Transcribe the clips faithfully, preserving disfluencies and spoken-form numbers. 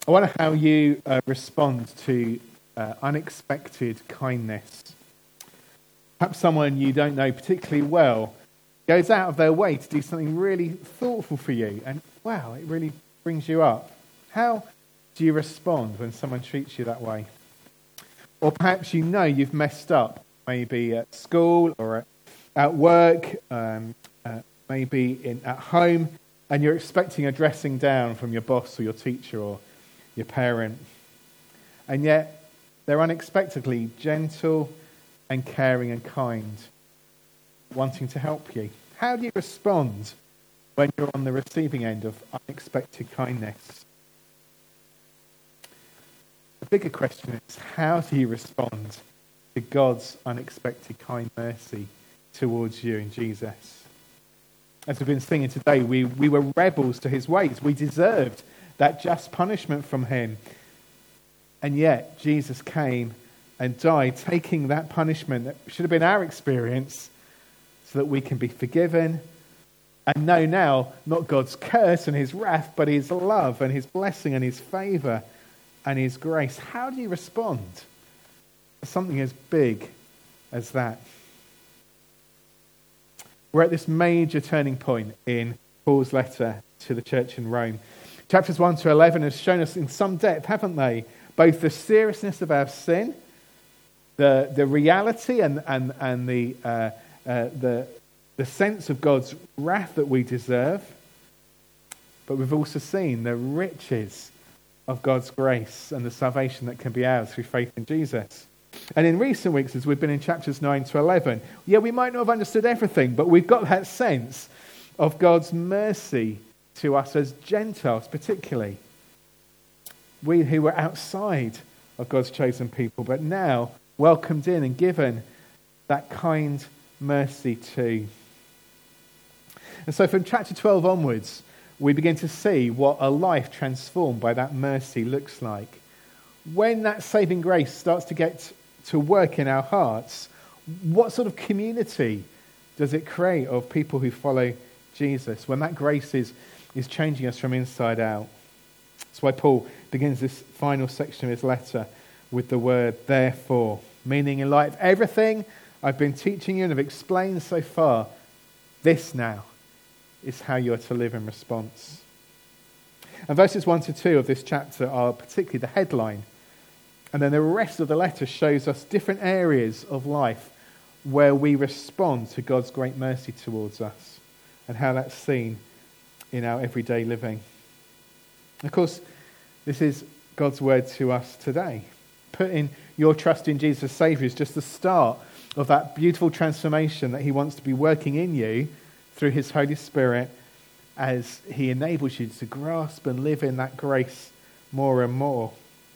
I wonder how you uh, respond to uh, unexpected kindness. Perhaps someone you don't know particularly well goes out of their way to do something really thoughtful for you, and wow, it really brings you up. How do you respond when someone treats you that way? Or perhaps you know you've messed up, maybe at school or at, at work, um, uh, maybe in, at home, and you're expecting a dressing down from your boss or your teacher or your parent. And yet they're unexpectedly gentle and caring and kind, wanting to help you. How do you respond when you're on the receiving end of unexpected kindness? The bigger question is, how do you respond to God's unexpected kind mercy towards you in Jesus? As we've been singing today, we, we were rebels to his ways. We deserved that just punishment from him. And yet, Jesus came and died, taking that punishment that should have been our experience so that we can be forgiven and know now not God's curse and his wrath, but his love and his blessing and his favour and his grace. How do you respond to something as big as that? We're at this major turning point in Paul's letter to the church in Rome. Chapters one to eleven have shown us in some depth, haven't they, both the seriousness of our sin, the the reality and and and the uh, uh, the the sense of God's wrath that we deserve, but we've also seen the riches of God's grace and the salvation that can be ours through faith in Jesus. And in recent weeks, as we've been in chapters nine to eleven, yeah, we might not have understood everything, but we've got that sense of God's mercy to us as Gentiles, particularly. We who were outside of God's chosen people, but now welcomed in and given that kind mercy too. And so from chapter twelve onwards, we begin to see what a life transformed by that mercy looks like. When that saving grace starts to get to work in our hearts, what sort of community does it create of people who follow Jesus? When that grace is, is changing us from inside out. That's why Paul begins this final section of his letter with the word therefore, meaning in light of everything I've been teaching you and have explained so far, this now is how you are to live in response. And verses one to two of this chapter are particularly the headline. And then the rest of the letter shows us different areas of life where we respond to God's great mercy towards us and how that's seen in our everyday living. Of course, this is God's word to us today. Putting your trust in Jesus as Saviour is just the start of that beautiful transformation that he wants to be working in you through his Holy Spirit as he enables you to grasp and live in that grace more and more.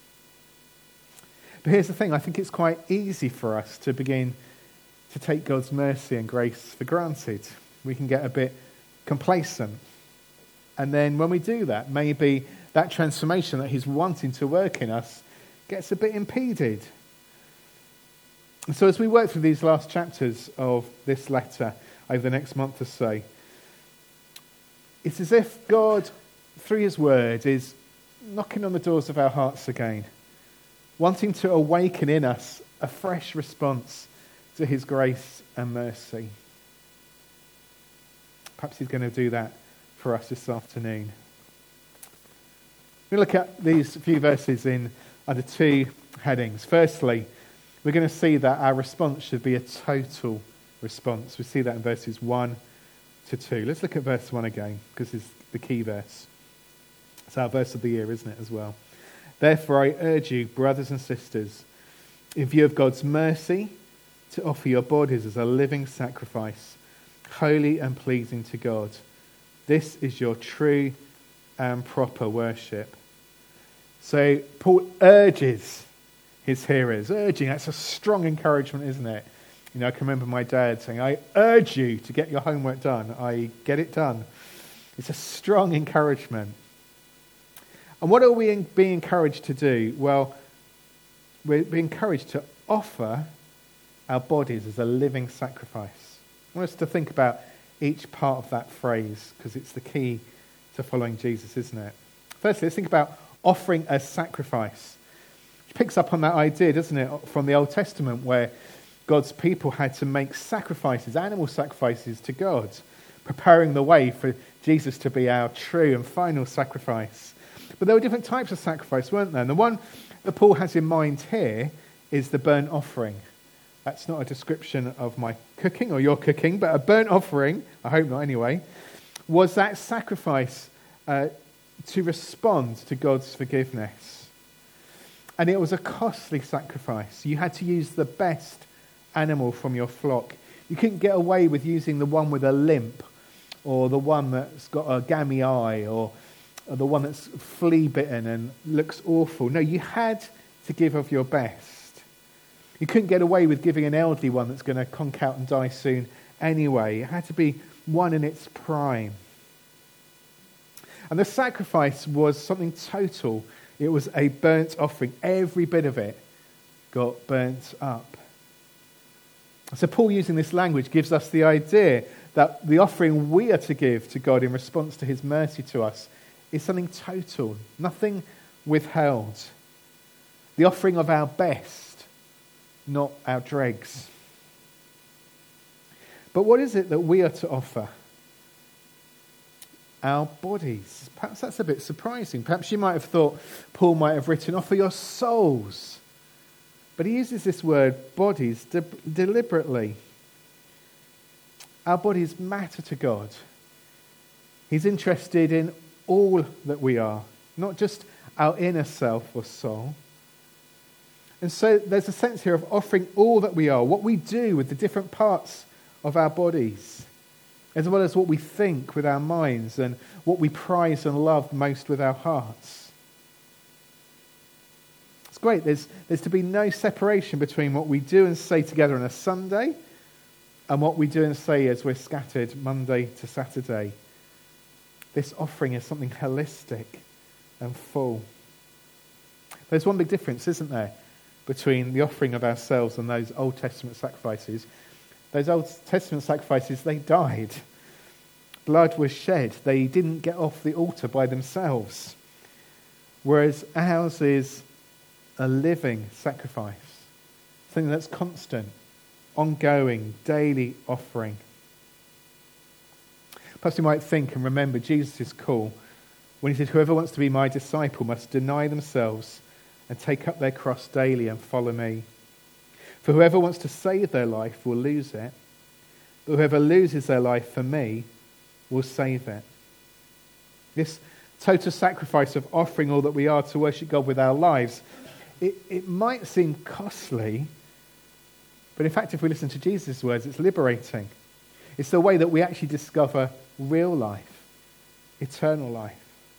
But here's the thing, I think it's quite easy for us to begin to take God's mercy and grace for granted. We can get a bit complacent. And then when we do that, maybe that transformation that he's wanting to work in us gets a bit impeded. And so as we work through these last chapters of this letter over the next month or so, it's as if God, through his word, is knocking on the doors of our hearts again, wanting to awaken in us a fresh response to his grace and mercy. Perhaps he's going to do that for us this afternoon. We look at these few verses in under two headings. Firstly, we're going to see that our response should be a total response. We see that in verses one to two. Let's look at verse one again, because it's the key verse. It's our verse of the year, isn't it, as well? Therefore, I urge you, brothers and sisters, in view of God's mercy, to offer your bodies as a living sacrifice, holy and pleasing to God. This is your true and proper worship. So Paul urges his hearers, urging, that's a strong encouragement, isn't it? You know, I can remember my dad saying, I urge you to get your homework done. I get it done. It's a strong encouragement. And what are we being encouraged to do? Well, we're being encouraged to offer our bodies as a living sacrifice. I want us to think about each part of that phrase, because it's the key to following Jesus, isn't it? Firstly, let's think about offering a sacrifice. Which picks up on that idea, doesn't it, from the Old Testament, where God's people had to make sacrifices, animal sacrifices to God, preparing the way for Jesus to be our true and final sacrifice. But there were different types of sacrifice, weren't there? And the one that Paul has in mind here is the burnt offering. That's not a description of my cooking or your cooking, but a burnt offering, I hope not anyway, was that sacrifice uh, to respond to God's forgiveness. And it was a costly sacrifice. You had to use the best animal from your flock. You couldn't get away with using the one with a limp, or the one that's got a gammy eye, or, or the one that's flea bitten and looks awful. No, you had to give of your best. You couldn't get away with giving an elderly one that's going to conk out and die soon anyway. It had to be one in its prime. And the sacrifice was something total. It was a burnt offering. Every bit of it got burnt up. So Paul, using this language, gives us the idea that the offering we are to give to God in response to his mercy to us is something total, nothing withheld. The offering of our best, not our dregs. But what is it that we are to offer? Our bodies. Perhaps that's a bit surprising. Perhaps you might have thought Paul might have written, offer your souls. But he uses this word, bodies, de- deliberately. Our bodies matter to God. He's interested in all that we are, not just our inner self or soul. And so there's a sense here of offering all that we are, what we do with the different parts of our bodies, as well as what we think with our minds and what we prize and love most with our hearts. It's great. There's, there's to be no separation between what we do and say together on a Sunday and what we do and say as we're scattered Monday to Saturday. This offering is something holistic and full. There's one big difference, isn't there, between the offering of ourselves and those Old Testament sacrifices. Those Old Testament sacrifices, they died. Blood was shed. They didn't get off the altar by themselves. Whereas ours is a living sacrifice. Something that's constant, ongoing, daily offering. Perhaps you might think and remember Jesus' call when he said, whoever wants to be my disciple must deny themselves and take up their cross daily and follow me. For whoever wants to save their life will lose it, but whoever loses their life for me will save it. This total sacrifice of offering all that we are to worship God with our lives, it, it might seem costly, but in fact, if we listen to Jesus' words, it's liberating. It's the way that we actually discover real life, eternal life.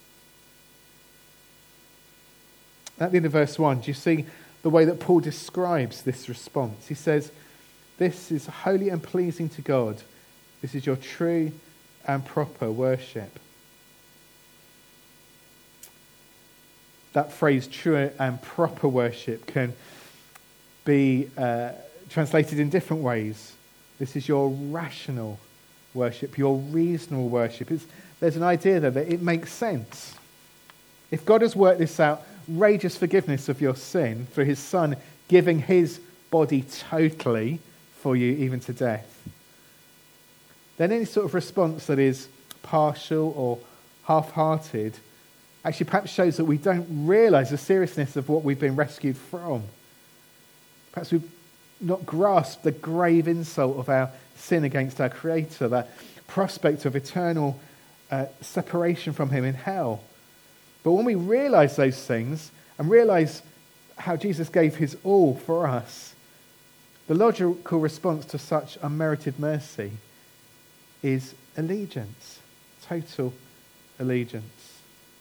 At the end of verse one, do you see the way that Paul describes this response? He says, this is holy and pleasing to God. This is your true and proper worship. That phrase, true and proper worship, can be uh, translated in different ways. This is your rational worship, your reasonable worship. It's, there's an idea there that it makes sense. If God has worked this out, outrageous forgiveness of your sin through his Son giving his body totally for you, even to death, then any sort of response that is partial or half-hearted actually perhaps shows that we don't realise the seriousness of what we've been rescued from. Perhaps we've not grasped the grave insult of our sin against our Creator, that prospect of eternal uh, separation from him in hell. But when we realise those things and realise how Jesus gave his all for us, the logical response to such unmerited mercy is allegiance, total allegiance.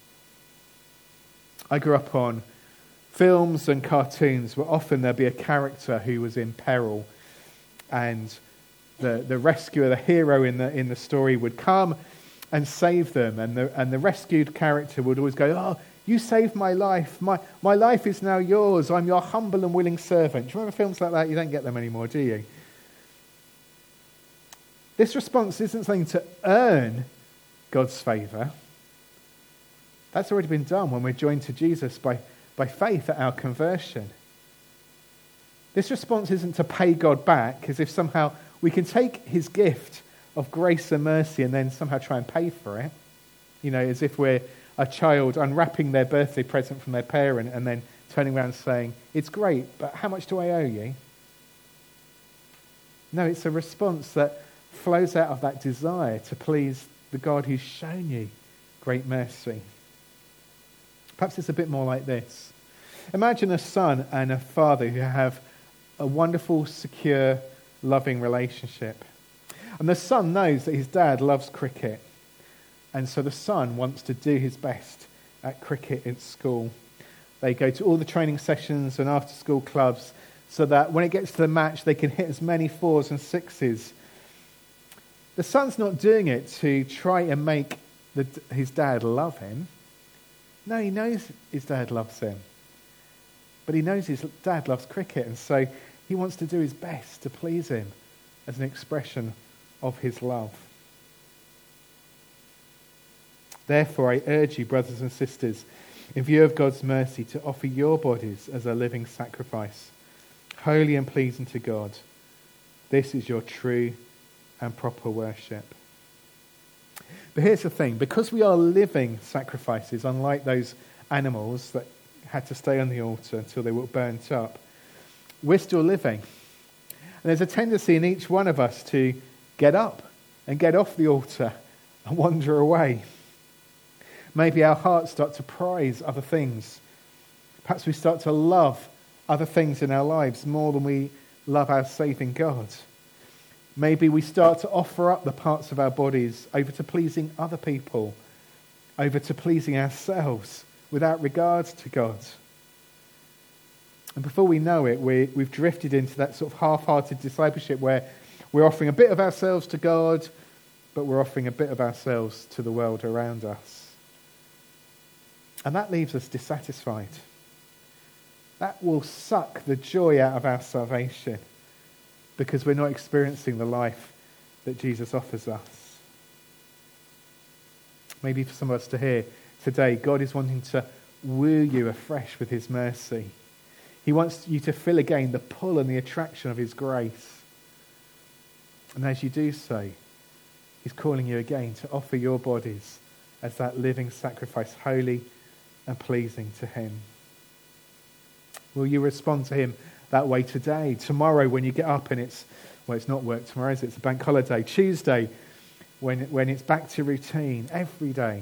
I grew up on films and cartoons where often there'd be a character who was in peril, and the, the rescuer, the hero in the in the story would come and save them, and the and the rescued character would always go, oh, you saved my life. My my life is now yours. I'm your humble and willing servant. Do you remember films like that? You don't get them anymore, do you? This response isn't something to earn God's favour. That's already been done when we're joined to Jesus by, by faith at our conversion. This response isn't to pay God back, as if somehow we can take his gift of grace and mercy and then somehow try and pay for it. You know, as if we're a child unwrapping their birthday present from their parent and then turning around and saying, it's great, but how much do I owe you? No, it's a response that flows out of that desire to please the God who's shown you great mercy. Perhaps it's a bit more like this. Imagine a son and a father who have a wonderful, secure, loving relationship. And the son knows that his dad loves cricket. And so the son wants to do his best at cricket at school. They go to all the training sessions and after-school clubs so that when it gets to the match, they can hit as many fours and sixes. The son's not doing it to try and make the, his dad love him. No, he knows his dad loves him. But he knows his dad loves cricket, and so he wants to do his best to please him as an expression of his love. Therefore, I urge you, brothers and sisters, in view of God's mercy, to offer your bodies as a living sacrifice, holy and pleasing to God. This is your true and proper worship. But here's the thing, because we are living sacrifices, unlike those animals that had to stay on the altar until they were burnt up, we're still living. And there's a tendency in each one of us to get up and get off the altar and wander away. Maybe our hearts start to prize other things. Perhaps we start to love other things in our lives more than we love our saving God. Maybe we start to offer up the parts of our bodies over to pleasing other people, over to pleasing ourselves, without regard to God. And before we know it, we, we've drifted into that sort of half-hearted discipleship where we're offering a bit of ourselves to God, but we're offering a bit of ourselves to the world around us. And that leaves us dissatisfied. That will suck the joy out of our salvation because we're not experiencing the life that Jesus offers us. Maybe for some of us to hear today, God is wanting to woo you afresh with his mercy. He wants you to feel again the pull and the attraction of his grace. And as you do so, he's calling you again to offer your bodies as that living sacrifice, holy and pleasing to him. Will you respond to him that way today? Tomorrow when you get up and it's, well, it's not work tomorrow, is it? It's a bank holiday. Tuesday when, when it's back to routine. Every day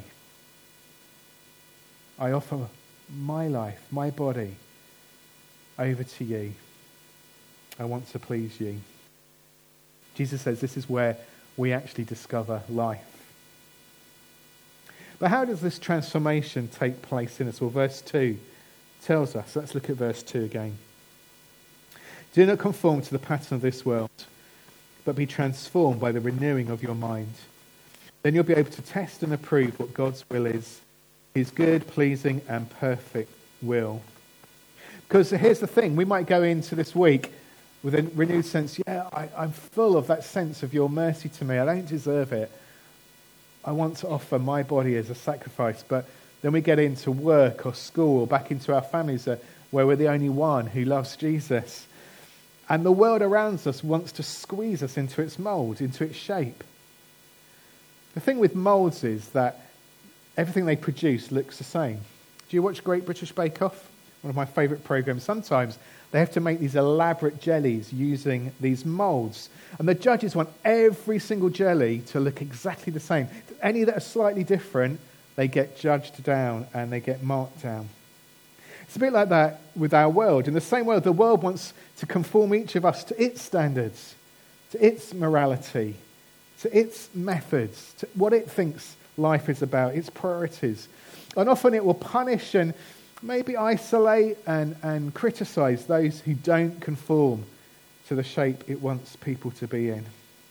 I offer my life, my body over to you. I want to please you. Jesus says this is where we actually discover life. But how does this transformation take place in us? Well, verse two tells us. Let's look at verse two again. Do not conform to the pattern of this world, but be transformed by the renewing of your mind. Then you'll be able to test and approve what God's will is, his good, pleasing, and perfect will. Because here's the thing, we might go into this week with a renewed sense, yeah, I, I'm full of that sense of your mercy to me. I don't deserve it. I want to offer my body as a sacrifice. But then we get into work or school or back into our families where we're the only one who loves Jesus. And the world around us wants to squeeze us into its mould, into its shape. The thing with moulds is that everything they produce looks the same. Do you watch Great British Bake Off? One of my favourite programmes. Sometimes they have to make these elaborate jellies using these moulds. And the judges want every single jelly to look exactly the same. Any that are slightly different, they get judged down and they get marked down. It's a bit like that with our world. In the same way, the world wants to conform each of us to its standards, to its morality, to its methods, to what it thinks life is about, its priorities. And often it will punish and maybe isolate and, and criticize those who don't conform to the shape it wants people to be in.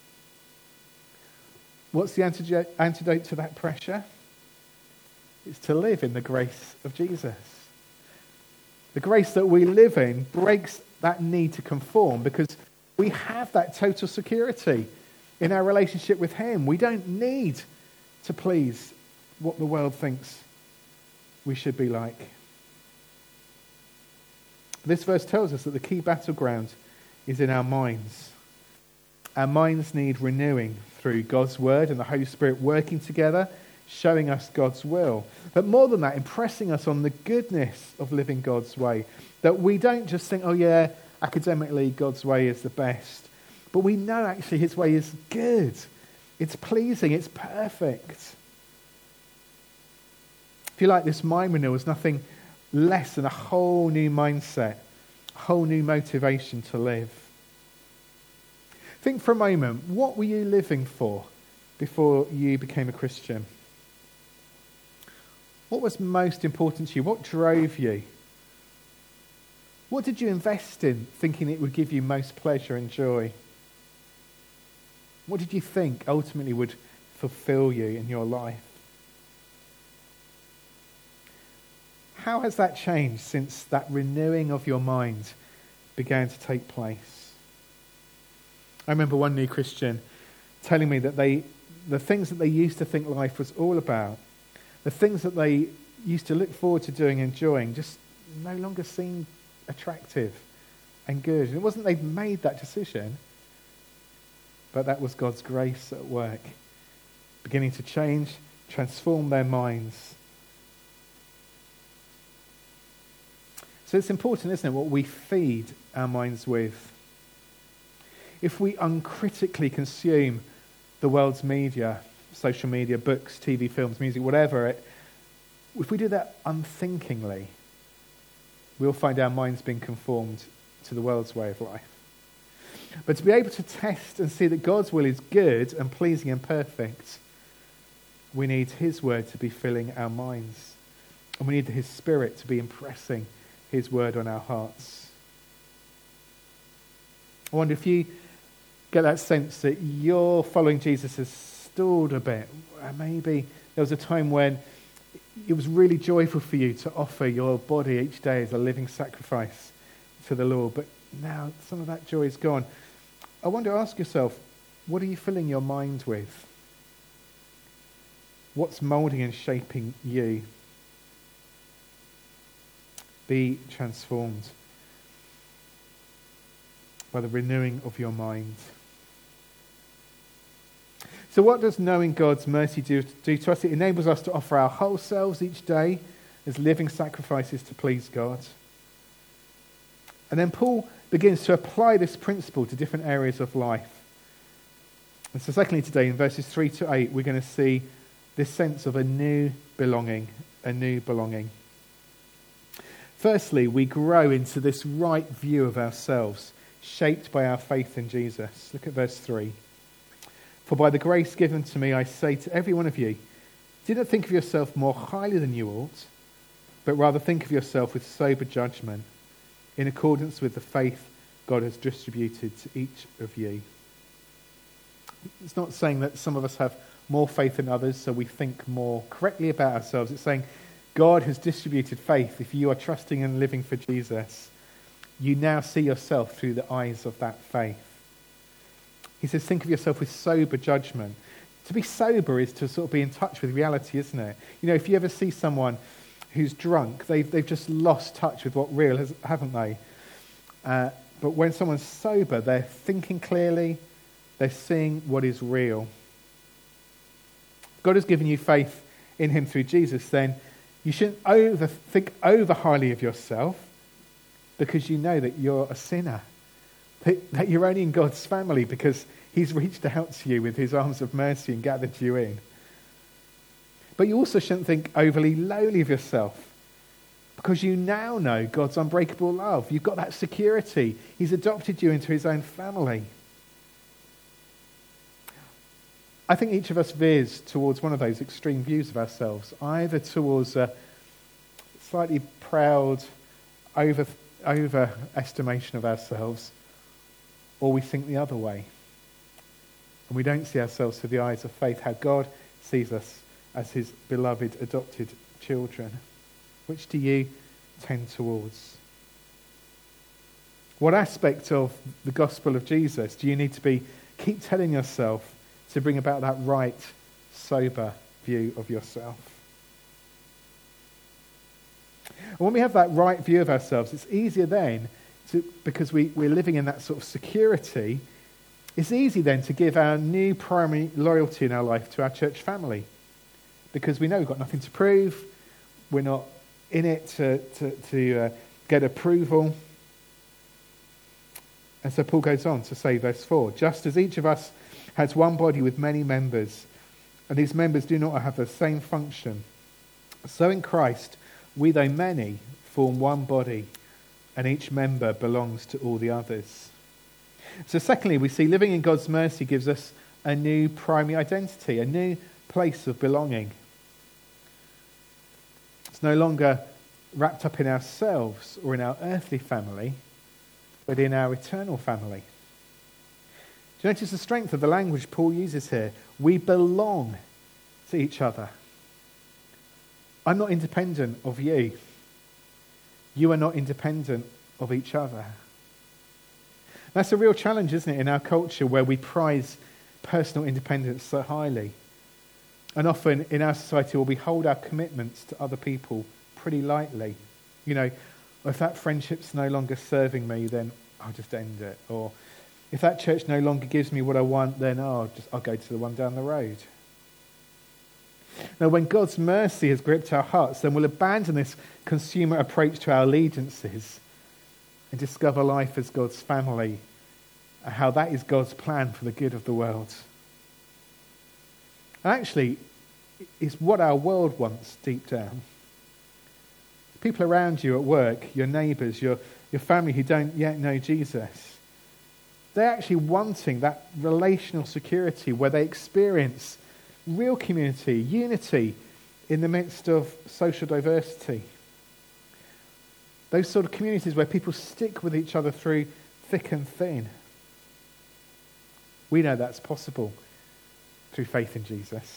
What's the antidote, antidote to that pressure? It's to live in the grace of Jesus. The grace that we live in breaks that need to conform because we have that total security in our relationship with him. We don't need to please what the world thinks we should be like. This verse tells us that the key battleground is in our minds. Our minds need renewing through God's word and the Holy Spirit working together, showing us God's will. But more than that, impressing us on the goodness of living God's way. That we don't just think, oh yeah, academically God's way is the best. But we know actually his way is good. It's pleasing. It's perfect. If you like, this mind renewal is nothing less than a whole new mindset, a whole new motivation to live. Think for a moment, what were you living for before you became a Christian? What was most important to you? What drove you? What did you invest in thinking it would give you most pleasure and joy? What did you think ultimately would fulfill you in your life? How has that changed since that renewing of your mind began to take place? I remember one new Christian telling me that they, the things that they used to think life was all about, the things that they used to look forward to doing and enjoying, just no longer seemed attractive and good. And it wasn't they'd made that decision, but that was God's grace at work, beginning to change, transform their minds. So it's important, isn't it, what we feed our minds with. If we uncritically consume the world's media, social media, books, T V, films, music, whatever, it, if we do that unthinkingly, we'll find our minds being conformed to the world's way of life. But to be able to test and see that God's will is good and pleasing and perfect, we need his word to be filling our minds. And we need his Spirit to be impressing his word on our hearts. I wonder if you get that sense that your following Jesus has stalled a bit. Maybe there was a time when it was really joyful for you to offer your body each day as a living sacrifice to the Lord, but now some of that joy is gone. I wonder, ask yourself, what are you filling your mind with? What's moulding and shaping you? Be transformed by the renewing of your mind. So what does knowing God's mercy do, do to us? It enables us to offer our whole selves each day as living sacrifices to please God. And then Paul begins to apply this principle to different areas of life. And so secondly today, in verses three to eight, we're going to see this sense of a new belonging, a new belonging. Firstly, we grow into this right view of ourselves, shaped by our faith in Jesus. Look at verse three. For by the grace given to me, I say to every one of you, do not think of yourself more highly than you ought, but rather think of yourself with sober judgment, in accordance with the faith God has distributed to each of you. It's not saying that some of us have more faith than others, so we think more correctly about ourselves. It's saying God has distributed faith. If you are trusting and living for Jesus, you now see yourself through the eyes of that faith. He says, think of yourself with sober judgment. To be sober is to sort of be in touch with reality, isn't it? You know, if you ever see someone who's drunk, they've, they've just lost touch with what real is, haven't they? Uh, but when someone's sober, they're thinking clearly, they're seeing what is real. God has given you faith in him through Jesus, then you shouldn't over, think over highly of yourself because you know that you're a sinner. That you're only in God's family because he's reached out to you with his arms of mercy and gathered you in. But you also shouldn't think overly lowly of yourself because you now know God's unbreakable love. You've got that security. He's adopted you into his own family. I think each of us veers towards one of those extreme views of ourselves, either towards a slightly proud over, overestimation of ourselves, or we think the other way. And we don't see ourselves through the eyes of faith, how God sees us as his beloved adopted children. Which do you tend towards? What aspect of the gospel of Jesus do you need to be keep telling yourself to bring about that right, sober view of yourself? And when we have that right view of ourselves, it's easier then, to, because we, we're living in that sort of security, it's easy then to give our new primary loyalty in our life to our church family. Because we know we've got nothing to prove, we're not in it to, to, to uh, get approval. And so Paul goes on to say, verse four, just as each of us has one body with many members, and these members do not have the same function, so in Christ, we though many form one body, and each member belongs to all the others. So secondly, we see living in God's mercy gives us a new primary identity, a new place of belonging. It's no longer wrapped up in ourselves or in our earthly family, but in our eternal family. Do you notice the strength of the language Paul uses here? We belong to each other. I'm not independent of you. You are not independent of each other. That's a real challenge, isn't it, in our culture where we prize personal independence so highly. And often in our society where we hold our commitments to other people pretty lightly. You know, if that friendship's no longer serving me, then I'll just end it. Or if that church no longer gives me what I want, then oh, I'll, just, I'll go to the one down the road. Now, when God's mercy has gripped our hearts, then we'll abandon this consumer approach to our allegiances and discover life as God's family and how that is God's plan for the good of the world. And actually, it's what our world wants deep down. People around you at work, your neighbours, your, your family who don't yet know Jesus, they're actually wanting that relational security where they experience real community, unity in the midst of social diversity. Those sort of communities where people stick with each other through thick and thin. We know that's possible through faith in Jesus.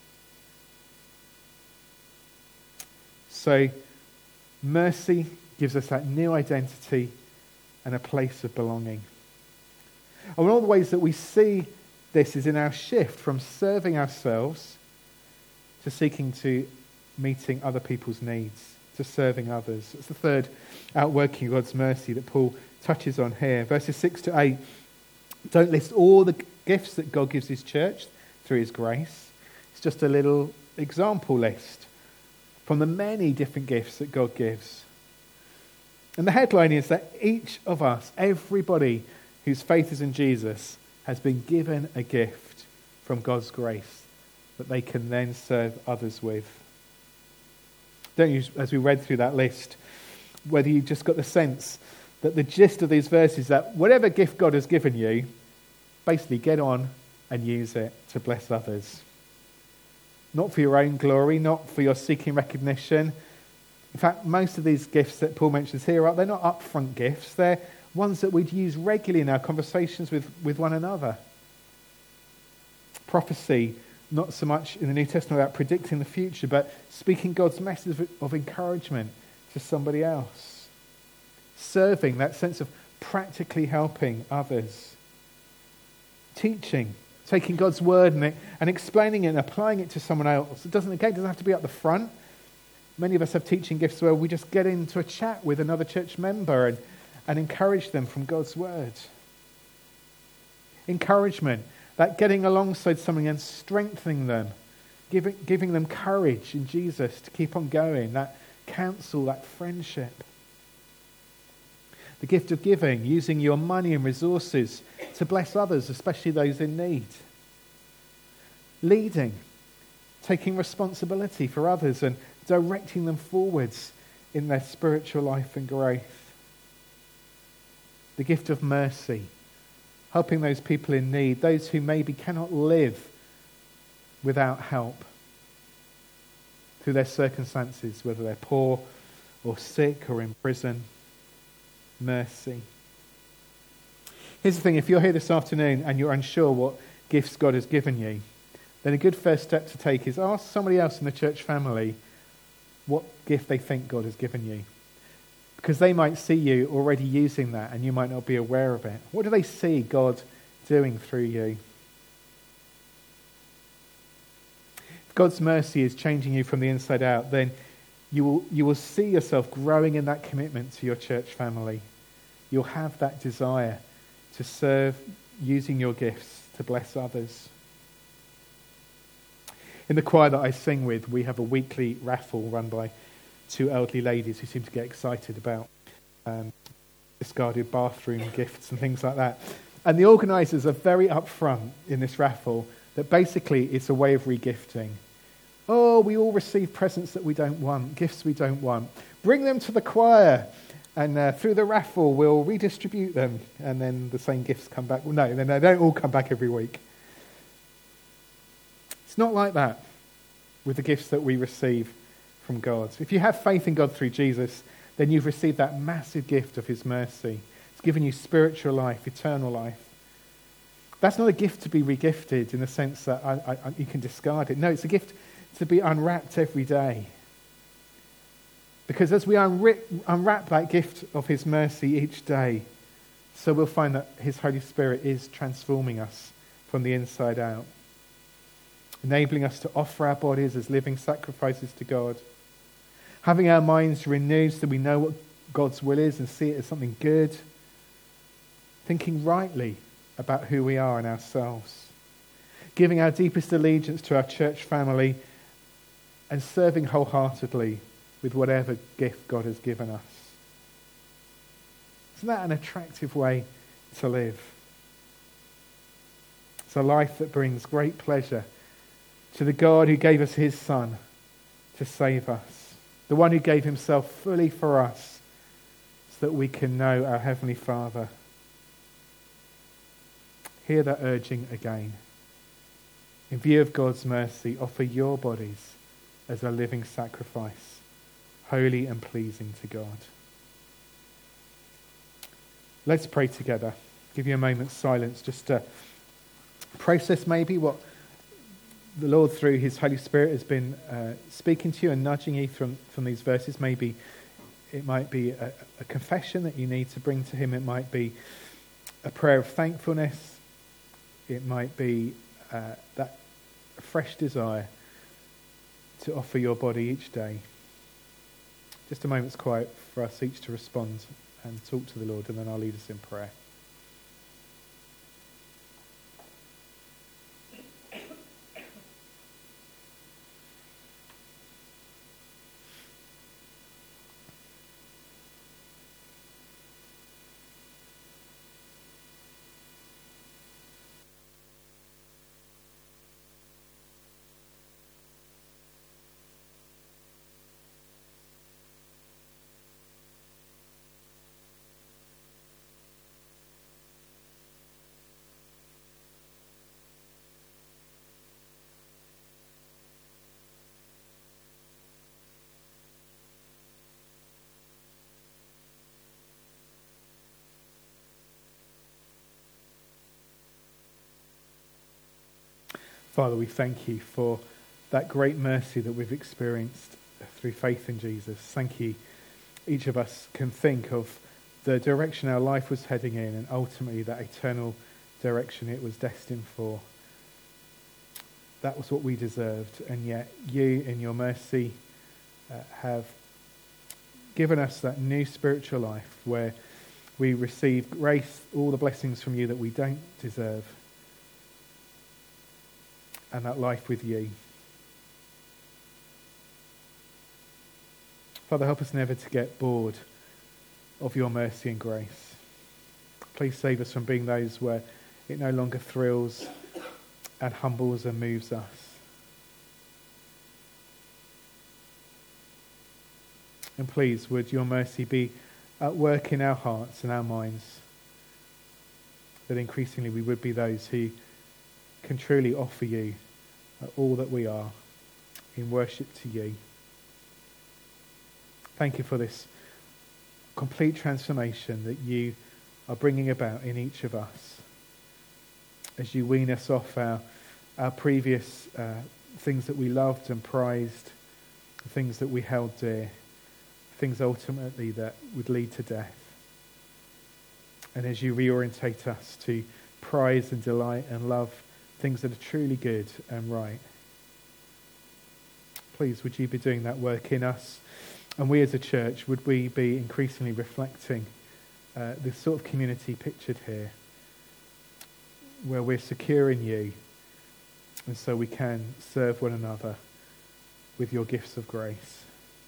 So, mercy gives us that new identity and a place of belonging. And one of the ways that we see this is in our shift from serving ourselves to seeking to meeting other people's needs, to serving others. It's the third outworking of God's mercy that Paul touches on here. Verses six to eight don't list all the gifts that God gives his church through his grace. It's just a little example list from the many different gifts that God gives. And the headline is that each of us, everybody whose faith is in Jesus, has been given a gift from God's grace that they can then serve others with. Don't you, as we read through that list, whether you just got the sense that the gist of these verses is that whatever gift God has given you, basically get on and use it to bless others. Not for your own glory, not for your seeking recognition. In fact, most of these gifts that Paul mentions here, they're not upfront gifts. They're ones that we'd use regularly in our conversations with, with one another. Prophecy, not so much in the New Testament about predicting the future, but speaking God's message of, of encouragement to somebody else. Serving, that sense of practically helping others. Teaching, taking God's word and, it, and explaining it and applying it to someone else. It doesn't, again, it doesn't have to be at the front. Many of us have teaching gifts where we just get into a chat with another church member and and encourage them from God's word. Encouragement, that getting alongside somebody and strengthening them, giving, giving them courage in Jesus to keep on going, that counsel, that friendship. The gift of giving, using your money and resources to bless others, especially those in need. Leading, taking responsibility for others and directing them forwards in their spiritual life and growth. The gift of mercy, helping those people in need, those who maybe cannot live without help through their circumstances, whether they're poor or sick or in prison. Mercy. Here's the thing, if you're here this afternoon and you're unsure what gifts God has given you, then a good first step to take is ask somebody else in the church family what gift they think God has given you. Because they might see you already using that and you might not be aware of it. What do they see God doing through you? If God's mercy is changing you from the inside out, then You will, you will see yourself growing in that commitment to your church family. You'll have that desire to serve using your gifts to bless others. In the choir that I sing with, we have a weekly raffle run by two elderly ladies who seem to get excited about um, discarded bathroom gifts and things like that. And the organisers are very upfront in this raffle that basically it's a way of regifting. Oh, we all receive presents that we don't want, gifts we don't want. Bring them to the choir, and uh, through the raffle we'll redistribute them, and then the same gifts come back. Well, no, then they don't all come back every week. It's not like that with the gifts that we receive from God. If you have faith in God through Jesus, then you've received that massive gift of his mercy. It's given you spiritual life, eternal life. That's not a gift to be regifted in the sense that I, I, you can discard it. No, it's a gift to be unwrapped every day. Because as we unwrap, unwrap that gift of his mercy each day, so we'll find that his Holy Spirit is transforming us from the inside out, enabling us to offer our bodies as living sacrifices to God, having our minds renewed so we know what God's will is and see it as something good, thinking rightly about who we are and ourselves, giving our deepest allegiance to our church family, and serving wholeheartedly with whatever gift God has given us. Isn't that an attractive way to live? It's a life that brings great pleasure to the God who gave us his Son to save us, the one who gave himself fully for us so that we can know our Heavenly Father. Hear that urging again. In view of God's mercy, offer your bodies as a living sacrifice, holy and pleasing to God. Let's pray together. Give you a moment's silence just to process maybe what the Lord through his Holy Spirit has been uh, speaking to you and nudging you from, from these verses. Maybe it might be a, a confession that you need to bring to him. It might be a prayer of thankfulness. It might be uh, that fresh desire to offer your body each day. Just a moment's quiet for us each to respond and talk to the Lord, and then I'll lead us in prayer. Father, we thank you for that great mercy that we've experienced through faith in Jesus. Thank you. Each of us can think of the direction our life was heading in and ultimately that eternal direction it was destined for. That was what we deserved, and yet you, in your mercy, uh, have given us that new spiritual life where we receive grace, all the blessings from you that we don't deserve, and that life with you. Father, help us never to get bored of your mercy and grace. Please save us from being those where it no longer thrills and humbles and moves us. And please, would your mercy be at work in our hearts and our minds, that increasingly we would be those who can truly offer you all that we are in worship to you. Thank you for this complete transformation that you are bringing about in each of us as you wean us off our, our previous uh, things that we loved and prized, things that we held dear, things ultimately that would lead to death. And as you reorientate us to prize and delight and love things that are truly good and right, please would you be doing that work in us And we as a church, would we be increasingly reflecting uh, this sort of community pictured here, where we're secure in you, and so we can serve one another with your gifts of grace.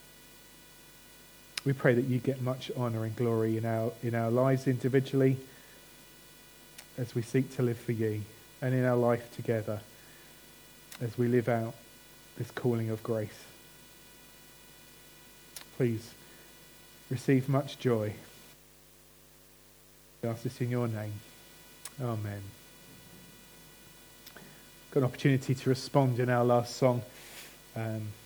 We pray that you get much honour and glory in our in our lives individually, as we seek to live for you, and in our life together, as we live out this calling of grace. Please receive much joy. We ask this in your name. Amen. Got an opportunity to respond in our last song. Um,